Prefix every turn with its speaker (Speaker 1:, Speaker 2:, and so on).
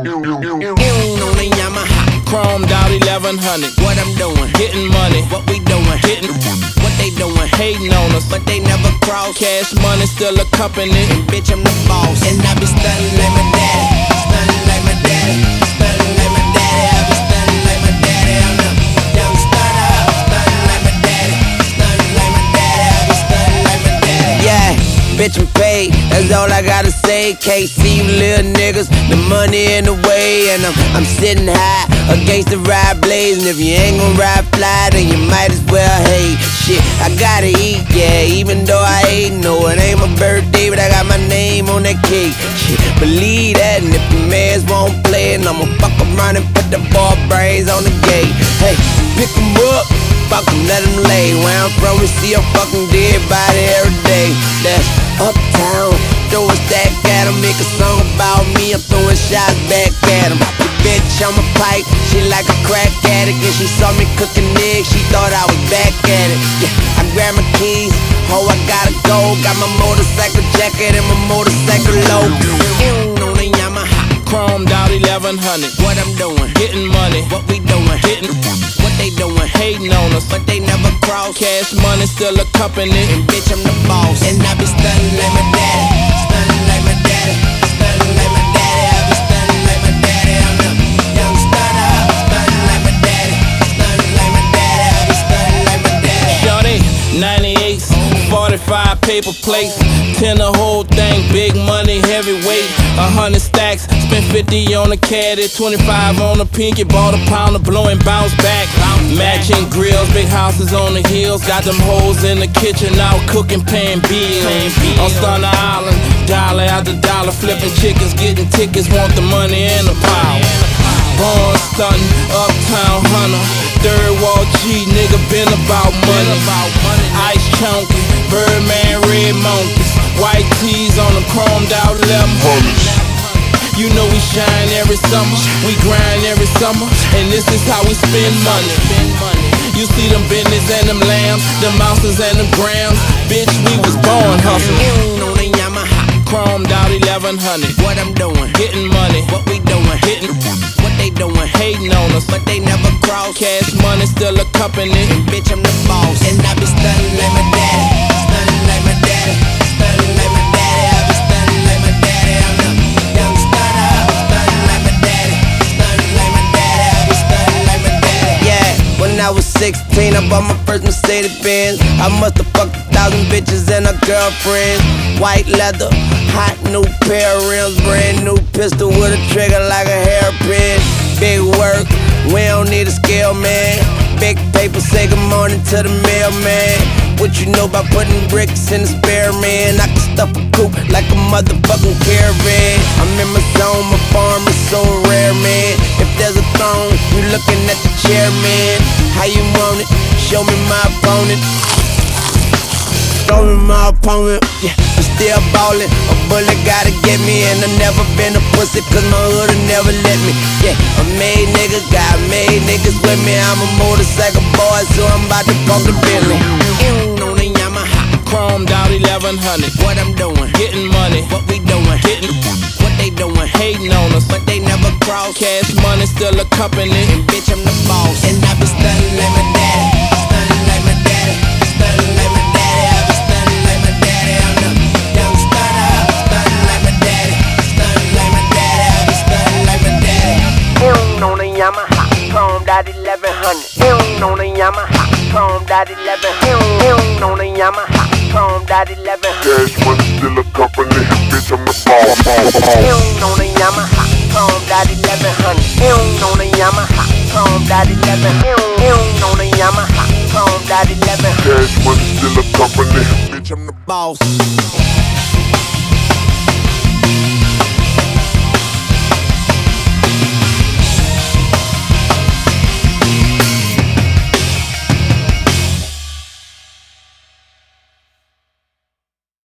Speaker 1: on the Yamaha, chromed out 1100. What I'm doing, getting money. What we doing, getting what they doing, hating on us, but they never cross. Cash money still a company, and bitch I'm the boss. And I be stunning like my daddy, stunning like my daddy, stunning like my daddy. I be stunning like my daddy. I'm the young stunner, stunning like my daddy, stunning like my daddy. I be stunning like my daddy. Yeah. Bitch, I'm paid, that's all I gotta say. Can't see you little niggas, the money in the way. And I'm sitting high against the ride blaze. And if you ain't gon' ride fly, then you might as well hate. Shit, I gotta eat, yeah, even though I ain't. No, it ain't my birthday, but I got my name on that cake. Shit, believe that, and if the mans won't play, and I'ma fuck around and put the ball brains on the gate. Hey, pick 'em up, fuck 'em, let 'em lay. Where I'm from, we see a fucking dead body every day. That's uptown, throw a stack at 'em, make a song about me, I'm throwing shots back at 'em. Bitch, I'm a pipe, she like a crack addict. And she saw me cooking eggs, she thought I was back at it. Yeah, I grabbed my keys, oh I gotta go. Got my motorcycle jacket and my motorcycle low. On the Yamaha, chromed out 1100. What I'm doing, getting money. What we doing, getting what they doing, hating on us, but they never cross. Cash money still a company, and bitch I'm the boss. And I be stunning like my daddy, stunning like my daddy, stunning like my daddy. I be stunning like my daddy. I'm the young stunner, stunning like my daddy, stunning like my daddy. I be stunning like my daddy. Shorty, 98s, 45 paper plates, 10 the whole thing, big money, heavyweight, 100 stacks, spent 50 on the caddy, 25 on the pinky, bought a pound of blow and bounce back. Matching grills, big houses on the hills, got them hoes in the kitchen, out cooking, paying bills. On Stunner Island, dollar after dollar, flipping chickens, getting tickets, want the money and the power. Born stunting, uptown hunter, third wall G, nigga been about money. Ice chunky, Birdman, red monkeys, white tees on them chromed out 1100s. You know we shine every summer, we grind every summer, and this is how we spend money. You see them business and them lambs, them ounces and them grams. Bitch, we was born hustling. On the Yamaha, chromed out 1100. What I'm doing, getting money. What we doing, getting what they doing, hating on us, but they never cross. Cash money still a company, and bitch I'm the boss. And I be stunning like my daddy, stunning like my daddy, stunning like my daddy. I be stunning like my daddy. I'm the young stunner, stunning like my daddy, stunning like my daddy. I be stunning like my daddy. Yeah, when I was 16, I bought my first Mercedes Benz. I must have fucked 1,000 bitches and her girlfriends. White leather, hot new pair of rims, brand new pistol with a trigger like a hairpin. Big work, we don't need a scale, man. Big paper, say good morning to the mailman. What you know about putting bricks in the spare, man? I can stuff a coupe like a motherfucking caravan. I'm in my zone, my farm is so rare, man. If there's a throne, you looking at the chair, man. How you want it? Show me my opponent. Show me my opponent, yeah, I'm still ballin'. A bullet gotta get me, and I never been a pussy, cause my hood'll never let me. Yeah, a made nigga, got made niggas with me. I'm a motorcycle boy, so I'm about to pump the Bentley. On the Yamaha, chromed out 1100. What I'm doing, getting money. What we doing, getting what they doing, hating on us, but they never cross. Cash money still a company, and bitch I'm the boss. And I be stunning like my daddy, stunning like my daddy, stunning like my daddy. On the Yamaha, chromed out 1100. On the Yamaha, chromed out 1100. On the Yamaha, chromed out 1100.
Speaker 2: Cash money still a company, bitch I'm the boss.
Speaker 1: On the Yamaha, chromed out 1100. On the Yamaha, chromed out 1100. On the Yamaha, chromed out 1100.
Speaker 2: Cash money still a company, bitch I'm the
Speaker 1: boss.